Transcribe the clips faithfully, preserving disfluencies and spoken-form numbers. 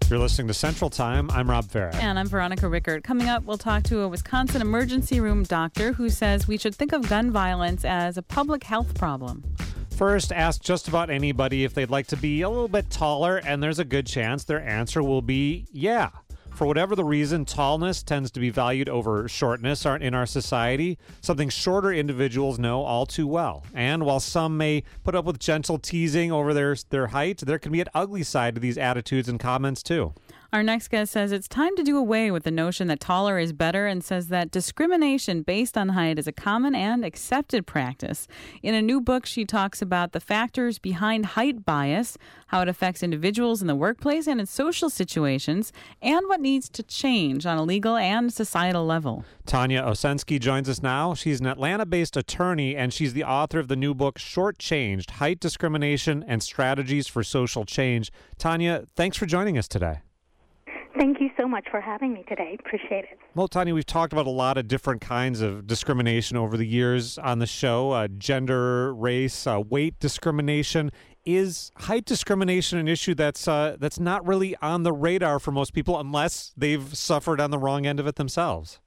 You're listening to Central Time. I'm Rob Farah. And I'm Veronica Rickert. Coming up, we'll talk to a Wisconsin emergency room doctor who says we should think of gun violence as a public health problem. First, ask just about anybody if they'd like to be a little bit taller, and there's a good chance their answer will be yeah. For whatever the reason, tallness tends to be valued over shortness in our society, something shorter individuals know all too well. And while some may put up with gentle teasing over their, their height, there can be an ugly side to these attitudes and comments too. Our next guest says it's time to do away with the notion that taller is better and says that discrimination based on height is a common and accepted practice. In a new book, she talks about the factors behind height bias, how it affects individuals in the workplace and in social situations, and what needs to change on a legal and societal level. Tanya Osensky joins us now. She's an Atlanta-based attorney, and she's the author of the new book, Shortchanged: Height Discrimination and Strategies for Social Change. Tanya, thanks for joining us today. Thank you so much for having me today. Appreciate it. Well, Tanya, we've talked about a lot of different kinds of discrimination over the years on the show, uh, gender, race, uh, weight discrimination. Is height discrimination an issue that's uh, that's not really on the radar for most people unless they've suffered on the wrong end of it themselves?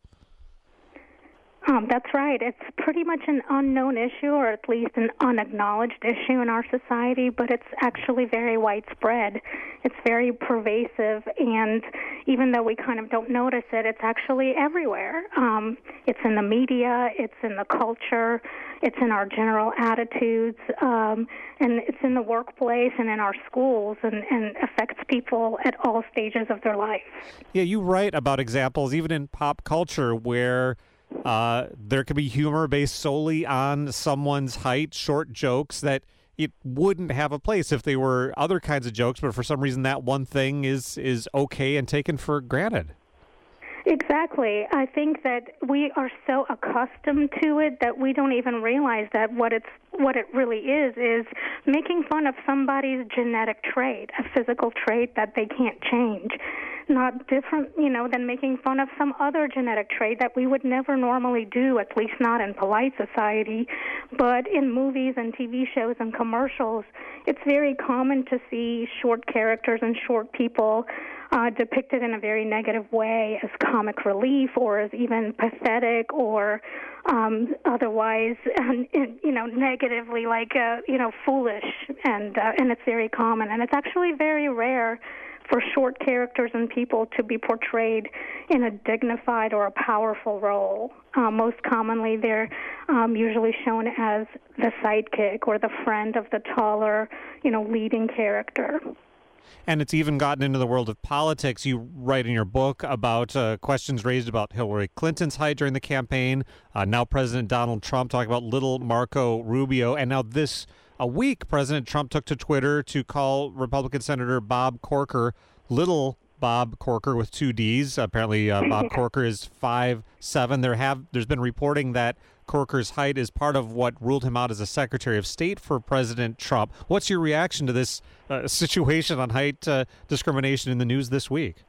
Um, that's right. It's pretty much an unknown issue, or at least an unacknowledged issue in our society, but it's actually very widespread. It's very pervasive, and even though we kind of don't notice it, it's actually everywhere. Um, it's in the media, it's in the culture, it's in our general attitudes, um, and it's in the workplace and in our schools, and, and affects people at all stages of their life. Yeah, you write about examples, even in pop culture, where Uh, there could be humor based solely on someone's height, short jokes that it wouldn't have a place if they were other kinds of jokes, but for some reason that one thing is, is okay and taken for granted. Exactly. I think that we are so accustomed to it that we don't even realize that what it's what it really is is making fun of somebody's genetic trait, a physical trait that they can't change. Not different, you know, than making fun of some other genetic trait that we would never normally do, at least not in polite society. But in movies and T V shows and commercials, it's very common to see short characters and short people uh, depicted in a very negative way as comic relief or as even pathetic or um, otherwise, you know, negatively like, uh, you know, foolish. And, uh, and it's very common. And it's actually very rare for short characters and people to be portrayed in a dignified or a powerful role. Uh, most commonly, they're um, usually shown as the sidekick or the friend of the taller, you know, leading character. And it's even gotten into the world of politics. You write in your book about uh, questions raised about Hillary Clinton's height during the campaign. Uh, now President Donald Trump talking about little Marco Rubio. And now this a week, President Trump took to Twitter to call Republican Senator Bob Corker little Bob Corker with two D's. Apparently, uh, Bob Corker is five seven. There have there's been reporting that Corker's height is part of what ruled him out as a Secretary of State for President Trump. What's your reaction to this uh, situation on height uh, discrimination in the news this week?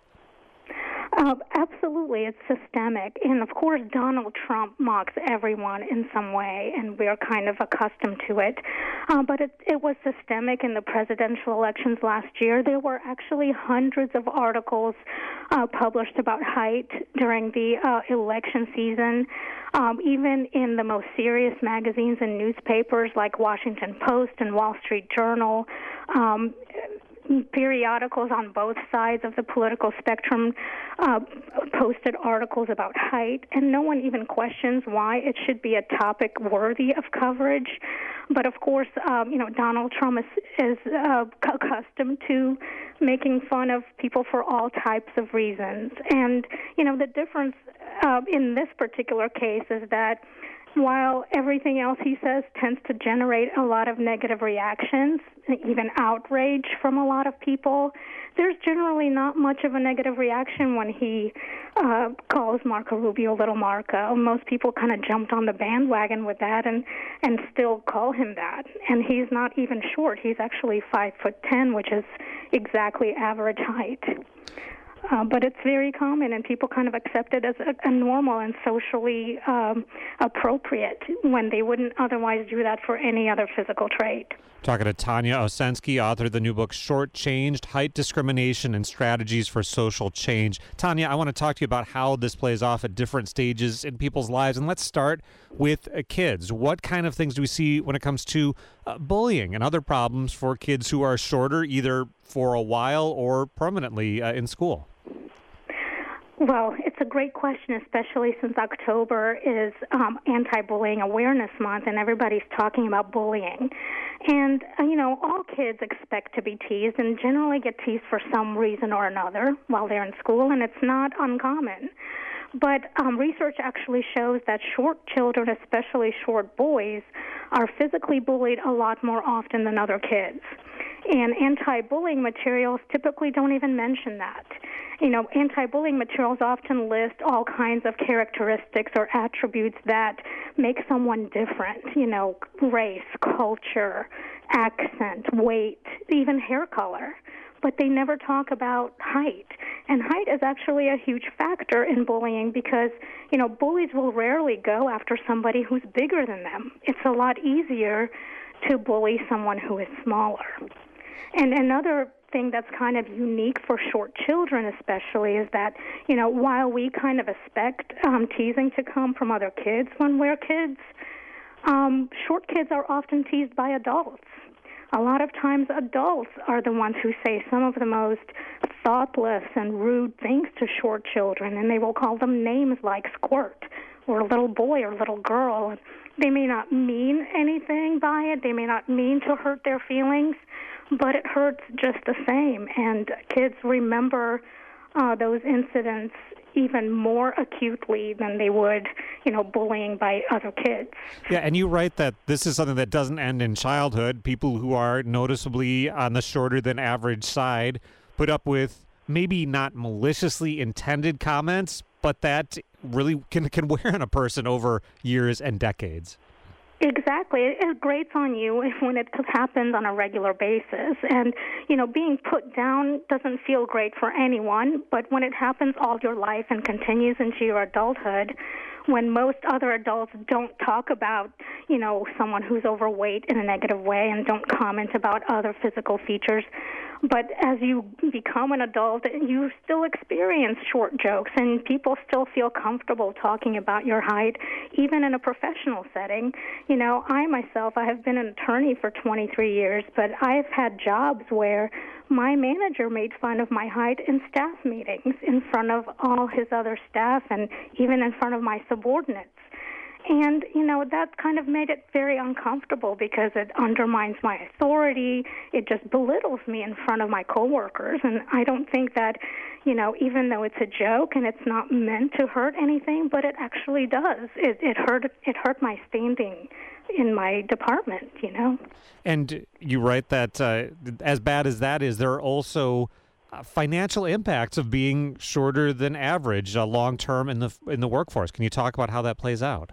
Uh, absolutely, it's systemic. And of course, Donald Trump mocks everyone in some way, and we're kind of accustomed to it. Uh, but it, it was systemic in the presidential elections last year. There were actually hundreds of articles uh, published about height during the uh, election season, um, even in the most serious magazines and newspapers like Washington Post and Wall Street Journal. Um, Periodicals on both sides of the political spectrum uh, posted articles about height, and no one even questions why it should be a topic worthy of coverage. But of course, um, you know, Donald Trump is, is uh, accustomed to making fun of people for all types of reasons. And, you know, the difference uh, in this particular case is that while everything else he says tends to generate a lot of negative reactions, even outrage from a lot of people, there's generally not much of a negative reaction when he uh, calls Marco Rubio Little Marco. Most people kind of jumped on the bandwagon with that and, and still call him that. And he's not even short. He's actually five foot ten, which is exactly average height. Uh, but it's very common, and people kind of accept it as a, a normal and socially um, appropriate when they wouldn't otherwise do that for any other physical trait. Talking to Tanya Osensky, author of the new book, Short-Changed, Height Discrimination and Strategies for Social Change. Tanya, I want to talk to you about how this plays off at different stages in people's lives. And let's start with uh, kids. What kind of things do we see when it comes to uh, bullying and other problems for kids who are shorter, either for a while or permanently uh, in school? Well, it's a great question, especially since October is um, Anti-Bullying Awareness Month, and everybody's talking about bullying. And, uh, you know, all kids expect to be teased and generally get teased for some reason or another while they're in school, and it's not uncommon. But um, research actually shows that short children, especially short boys, are physically bullied a lot more often than other kids. And anti-bullying materials typically don't even mention that. You know, anti-bullying materials often list all kinds of characteristics or attributes that make someone different, you know, race, culture, accent, weight, even hair color. But they never talk about height. And height is actually a huge factor in bullying because, you know, bullies will rarely go after somebody who's bigger than them. It's a lot easier to bully someone who is smaller. And another thing that's kind of unique for short children especially is that, you know, while we kind of expect um, teasing to come from other kids when we're kids, um, short kids are often teased by adults. A lot of times adults are the ones who say some of the most thoughtless and rude things to short children, and they will call them names like squirt or little boy or little girl. They may not mean anything by it. They may not mean to hurt their feelings, but it hurts just the same. And kids remember uh, those incidents even more acutely than they would, you know, bullying by other kids. Yeah, and you write that this is something that doesn't end in childhood. People who are noticeably on the shorter than average side put up with maybe not maliciously intended comments, but that really can can wear on a person over years and decades. Exactly. It grates on you when it happens on a regular basis. And, you know, being put down doesn't feel great for anyone, but when it happens all your life and continues into your adulthood, when most other adults don't talk about, you know, someone who's overweight in a negative way and don't comment about other physical features, but as you become an adult, you still experience short jokes, and people still feel comfortable talking about your height, even in a professional setting. You know, I myself, I have been an attorney for twenty-three years, but I've had jobs where my manager made fun of my height in staff meetings in front of all his other staff and even in front of my subordinates. And, you know, that kind of made it very uncomfortable because it undermines my authority. It just belittles me in front of my coworkers. And I don't think that, you know, even though it's a joke and it's not meant to hurt anything, but it actually does. It, it hurt it hurt my standing in my department, you know. And you write that uh, as bad as that is, there are also uh, financial impacts of being shorter than average uh, long term in the in the workforce. Can you talk about how that plays out?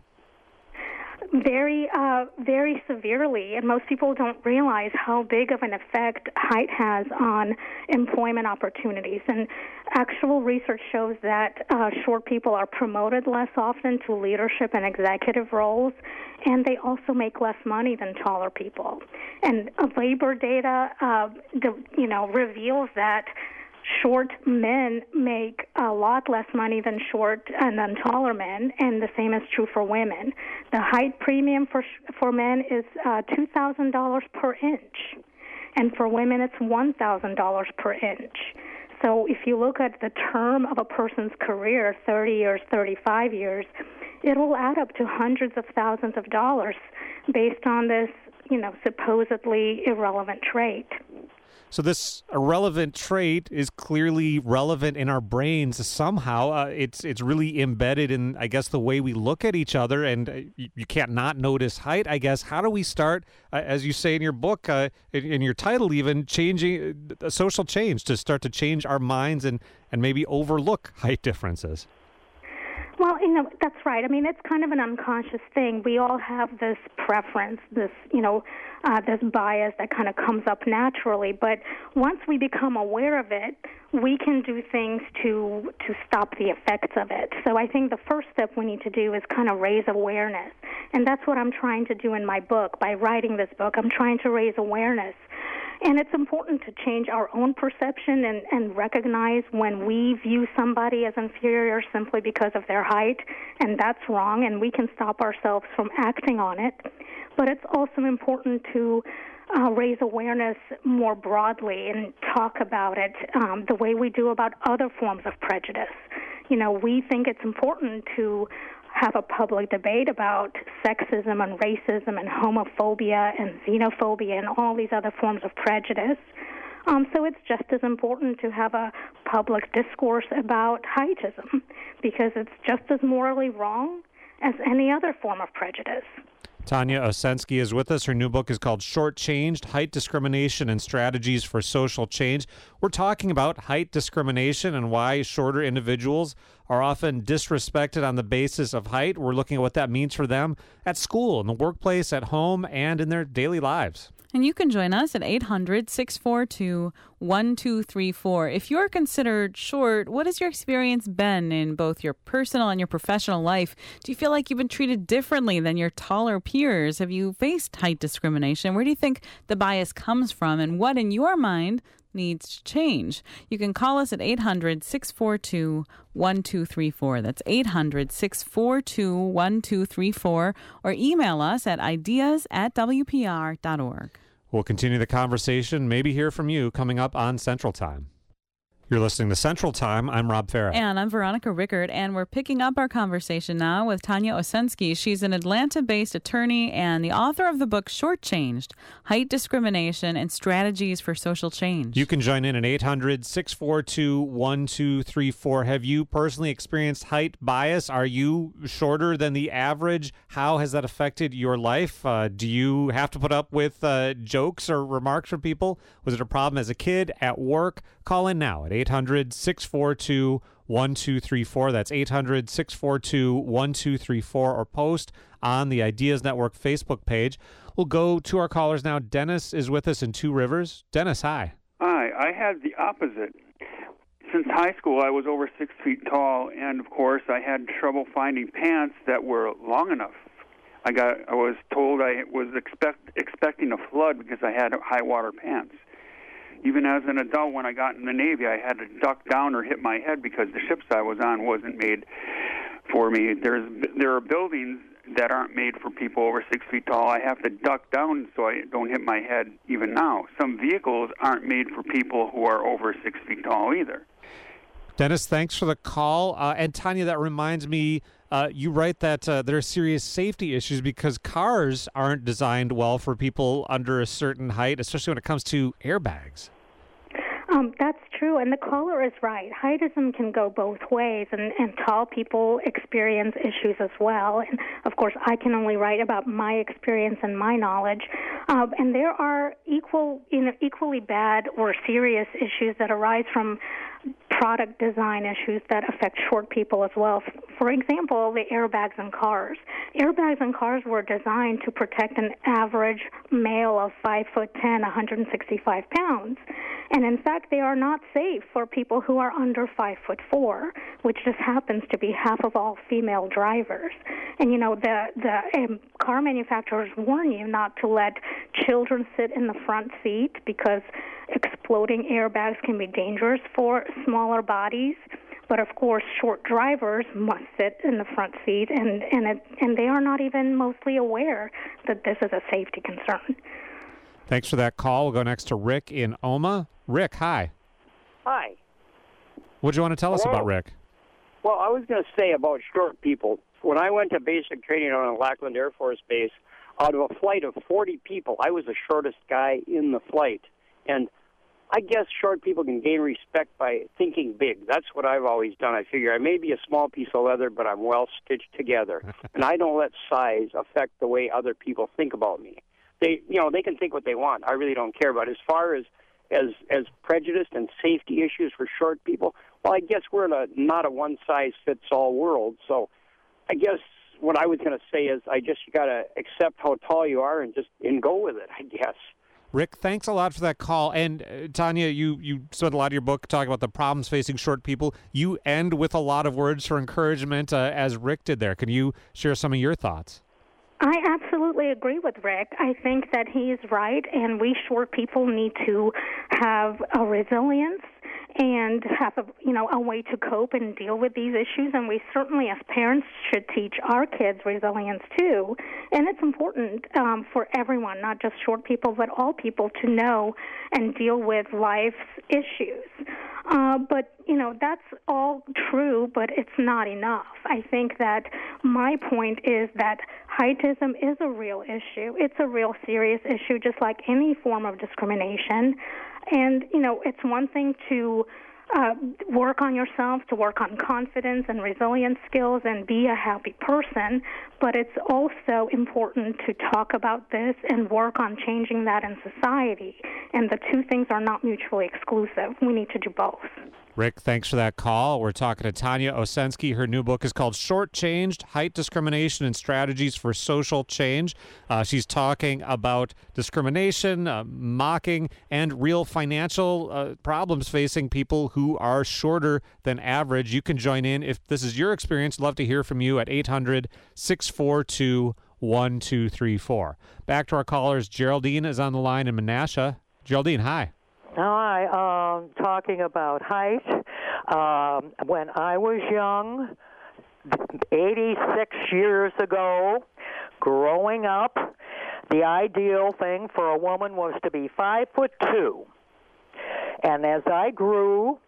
Very, uh, very severely, and most people don't realize how big of an effect height has on employment opportunities. And actual research shows that uh, short people are promoted less often to leadership and executive roles, and they also make less money than taller people. And uh, labor data, uh, the, you know, reveals that short men make a lot less money than short and than taller men, and the same is true for women. The height premium for for men is uh, two thousand dollars per inch, and for women it's one thousand dollars per inch. So if you look at the term of a person's career, thirty years, thirty-five years, it will add up to hundreds of thousands of dollars based on this, you know, supposedly irrelevant trait. So this irrelevant trait is clearly relevant in our brains somehow. Uh, it's it's really embedded in, I guess, the way we look at each other, and uh, you, you can't not notice height, I guess. How do we start, uh, as you say in your book, uh, in, in your title even, changing uh, social change to start to change our minds and, and maybe overlook height differences? Well, you know, that's right. I mean, it's kind of an unconscious thing. We all have this preference, this, you know, uh, this bias that kind of comes up naturally. But once we become aware of it, we can do things to to stop the effects of it. So I think the first step we need to do is kind of raise awareness. And that's what I'm trying to do in my book. By writing this book, I'm trying to raise awareness. And it's important to change our own perception and, and recognize when we view somebody as inferior simply because of their height, and that's wrong, and we can stop ourselves from acting on it. But it's also important to uh, raise awareness more broadly and talk about it um, the way we do about other forms of prejudice. You know, we think it's important to have a public debate about sexism and racism and homophobia and xenophobia and all these other forms of prejudice. Um, so it's just as important to have a public discourse about heightism because it's just as morally wrong as any other form of prejudice. Tanya Osensky is with us. Her new book is called Shortchanged: Height Discrimination and Strategies for Social Change. We're talking about height discrimination and why shorter individuals are often disrespected on the basis of height. We're looking at what that means for them at school, in the workplace, at home, and in their daily lives. And you can join us at eight hundred, six four two, one two three four. If you're considered short, what has your experience been in both your personal and your professional life? Do you feel like you've been treated differently than your taller peers? Have you faced height discrimination? Where do you think the bias comes from, and what in your mind needs to change? You can call us at eight hundred, six four two, one two three four. That's eight hundred, six four two, one two three four, or email us at ideas at w p r dot org. We'll continue the conversation, maybe hear from you coming up on Central Time. You're listening to Central Time. I'm Rob Farah. And I'm Veronica Rickard, and we're picking up our conversation now with Tanya Osensky. She's an Atlanta-based attorney and the author of the book Shortchanged: Height Discrimination and Strategies for Social Change. You can join in at eight hundred, six four two, one two three four. Have you personally experienced height bias? Are you shorter than the average? How has that affected your life? Uh, do you have to put up with uh, jokes or remarks from people? Was it a problem as a kid, at work? Call in now at eight hundred, six four two, one two three four. That's eight hundred, six four two, one two three four, or post on the Ideas Network Facebook page. We'll go to our callers now. Dennis is with us in Two Rivers. Dennis, hi. Hi. I had the opposite. Since high school, I was over six feet tall, and of course, I had trouble finding pants that were long enough. I got. I was told I was expect, expecting a flood because I had high water pants. Even as an adult, when I got in the Navy, I had to duck down or hit my head because the ships I was on wasn't made for me. There's there are buildings that aren't made for people over six feet tall. I have to duck down so I don't hit my head even now. Some vehicles aren't made for people who are over six feet tall either. Dennis, thanks for the call. Uh, and Tanya, that reminds me, uh, you write that uh, there are serious safety issues because cars aren't designed well for people under a certain height, especially when it comes to airbags. Um, that's true, and the caller is right. Heightism can go both ways, and, and tall people experience issues as well. And, of course, I can only write about my experience and my knowledge. Um, and there are equal, you know, equally bad or serious issues that arise from product design issues that affect short people as well. For example, the airbags in cars. Airbags in cars were designed to protect an average male of five foot ten, one hundred sixty-five pounds. And in fact, they are not safe for people who are under five foot four, which just happens to be half of all female drivers. And you know, the the um, car manufacturers warn you not to let children sit in the front seat because exploding airbags can be dangerous for smaller bodies. But of course, short drivers must sit in the front seat, and and it, and they are not even mostly aware that this is a safety concern. Thanks for that call. We'll go next to Rick in Oma. Rick, hi. Hi. What do you want to tell us Hello. about Rick? Well, I was going to say about short people. When I went to basic training on Lackland Air Force Base, out of a flight of forty people, I was the shortest guy in the flight. And I guess short people can gain respect by thinking big. That's what I've always done. I figure I may be a small piece of leather, but I'm well stitched together. And I don't let size affect the way other people think about me. They, you know, they can think what they want. I really don't care. But as far as as as prejudiced and safety issues for short people. Well, I guess we're in a not a one-size-fits-all world. So I guess what I was going to say is I just you got to accept how tall you are and just and go with it, I guess. Rick, thanks a lot for that call. And uh, Tanya, you, you spent a lot of your book talking about the problems facing short people. You end with a lot of words for encouragement, uh, as Rick did there. Can you share some of your thoughts? I absolutely agree with Rick. I think that he is right, and we short people need to have a resilience and have a, you know, a way to cope and deal with these issues. And we certainly, as parents, should teach our kids resilience too. And it's important um, for everyone, not just short people, but all people, to know and deal with life's issues. Uh, but, you know, that's all true, but it's not enough. I think that my point is that heightism is a real issue. It's a real serious issue, just like any form of discrimination. And, you know, it's one thing to uh, work on yourself, to work on confidence and resilience skills and be a happy person, but it's also important to talk about this and work on changing that in society. And the two things are not mutually exclusive. We need to do both. Rick, thanks for that call. We're talking to Tanya Osensky. Her new book is called Shortchanged: Height Discrimination and Strategies for Social Change. Uh, she's talking about discrimination, uh, mocking, and real financial uh, problems facing people who are shorter than average. You can join in if this is your experience. Love to hear from you at eight hundred, six four two, one two three four. Back to our callers. Geraldine is on the line in Menasha. Geraldine, hi. Hi, um, talking about height. Um, when I was young, eighty-six years ago, growing up, the ideal thing for a woman was to be five foot two. And as I grew,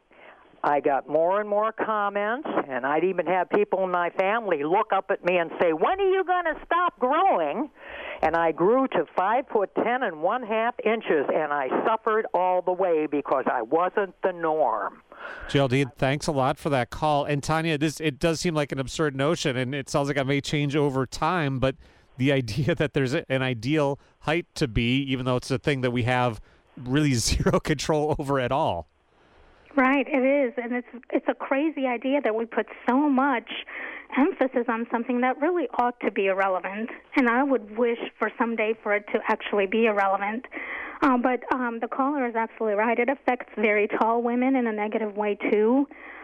I got more and more comments, and I'd even have people in my family look up at me and say, "When are you going to stop growing?" And I grew to five foot ten and one half inches, and I suffered all the way because I wasn't the norm. Geraldine, thanks a lot for that call. And Tanya, this it does seem like an absurd notion, and it sounds like it may change over time, but the idea that there's an ideal height to be, even though it's a thing that we have really zero control over at all. Right, it is, and it's it's a crazy idea that we put so much emphasis on something that really ought to be irrelevant, and I would wish for someday for it to actually be irrelevant. Uh, but um, the caller is absolutely right. It affects very tall women in a negative way too,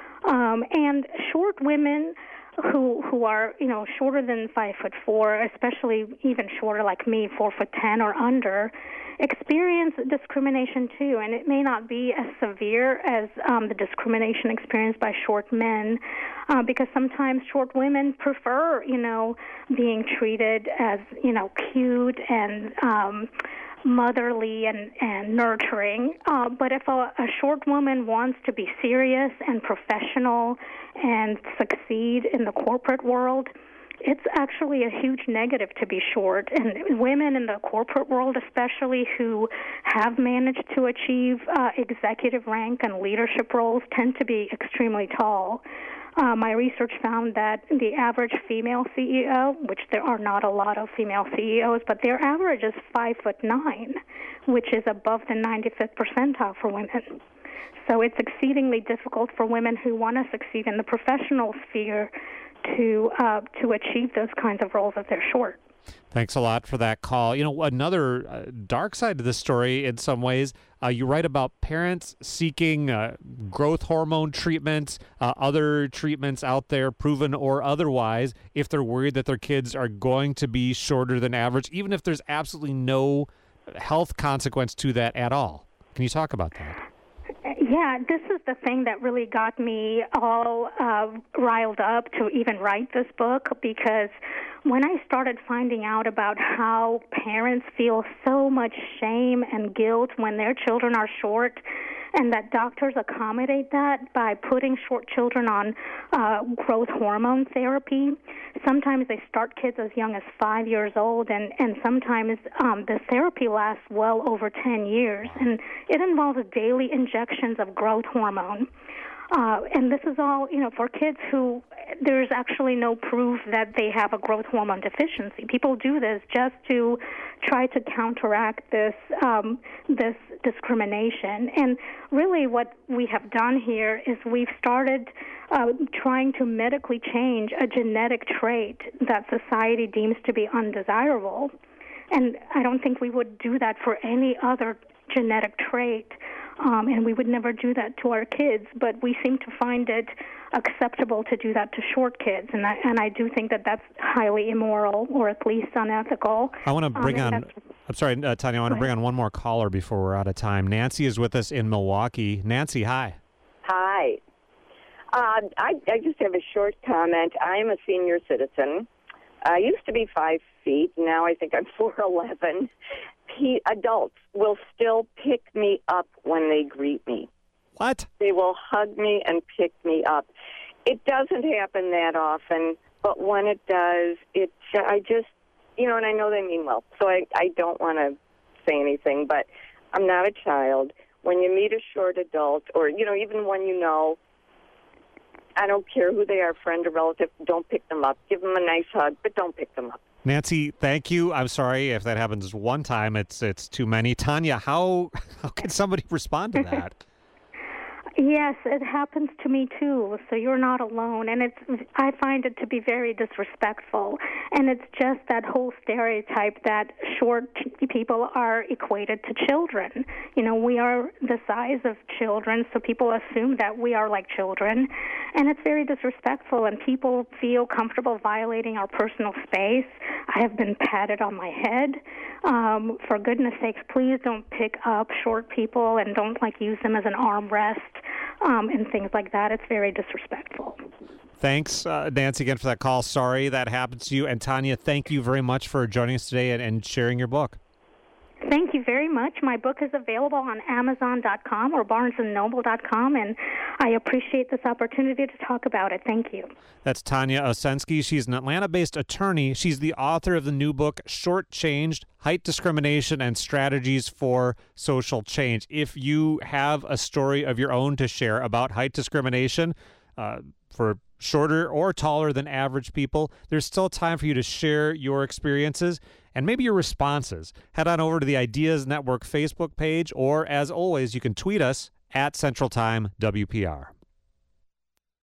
um, and short women who who are you know shorter than five foot four, especially even shorter like me, four foot ten or under, experience discrimination too, and it may not be as severe as um, the discrimination experienced by short men, uh, because sometimes short women prefer, you know, being treated as, you know, cute and um, motherly and, and nurturing. Uh, but if a, a short woman wants to be serious and professional and succeed in the corporate world, it's actually a huge negative to be short. And women in the corporate world especially who have managed to achieve uh, executive rank and leadership roles tend to be extremely tall. Uh, my research found that the average female C E O, which there are not a lot of female C E Os, but their average is five foot nine, which is above the ninety-fifth percentile for women. So it's exceedingly difficult for women who want to succeed in the professional sphere to uh, to achieve those kinds of roles if they're short. Thanks a lot for that call. You know, another uh, dark side to this story in some ways, uh, you write about parents seeking uh, growth hormone treatments, uh, other treatments out there, proven or otherwise, if they're worried that their kids are going to be shorter than average, even if there's absolutely no health consequence to that at all. Can you talk about that? Yeah, this is the thing that really got me all uh, riled up to even write this book, because when I started finding out about how parents feel so much shame and guilt when their children are short, and that doctors accommodate that by putting short children on uh, growth hormone therapy. Sometimes they start kids as young as five years old, and, and sometimes um, the therapy lasts well over ten years, and it involves daily injections of growth hormone. Uh, and this is all, you know, for kids who there's actually no proof that they have a growth hormone deficiency. People do this just to try to counteract this um, this discrimination. And really what we have done here is we've started uh, trying to medically change a genetic trait that society deems to be undesirable. And I don't think we would do that for any other genetic trait. Um, and we would never do that to our kids, but we seem to find it acceptable to do that to short kids, and I, and I do think that that's highly immoral, or at least unethical. I want to bring um, on, I'm sorry, uh, Tanya, I want to bring on one more caller before we're out of time. Nancy is with us in Milwaukee. Nancy, hi. Hi. Uh, I, I just have a short comment. I am a senior citizen. I used to be five feet. Now I think I'm four eleven. He, adults will still pick me up when they greet me. What? They will hug me and pick me up. It doesn't happen that often, but when it does, it I just, you know, and I know they mean well, so I, I don't want to say anything, but I'm not a child. When you meet a short adult, or, you know, even one you know, I don't care who they are, friend or relative, don't pick them up. Give them a nice hug, but don't pick them up. Nancy, thank you. I'm sorry if that happens one time. It's it's too many. Tanya, how how can somebody respond to that? Yes, it happens to me too. So you're not alone, and it's I find it to be very disrespectful. And it's just that whole stereotype that short people are equated to children. You know, we are the size of children, so people assume that we are like children, and it's very disrespectful. And people feel comfortable violating our personal space. I have been patted on my head. Um, for goodness sakes, please don't pick up short people and don't like use them as an armrest. Um, and things like that. It's very disrespectful. Thanks, uh, Nancy, again for that call. Sorry that happened to you. And Tanya, thank you very much for joining us today and, and sharing your book. Thank you very much. My book is available on Amazon dot com or Barnes and Noble dot com, and I appreciate this opportunity to talk about it. Thank you. That's Tanya Osensky. She's an Atlanta-based attorney. She's the author of the new book, Shortchanged: Height Discrimination and Strategies for Social Change. If you have a story of your own to share about height discrimination uh, for shorter or taller than average people, there's still time for you to share your experiences and maybe your responses. Head on over to the Ideas Network Facebook page, or as always, you can tweet us at Central Time W P R.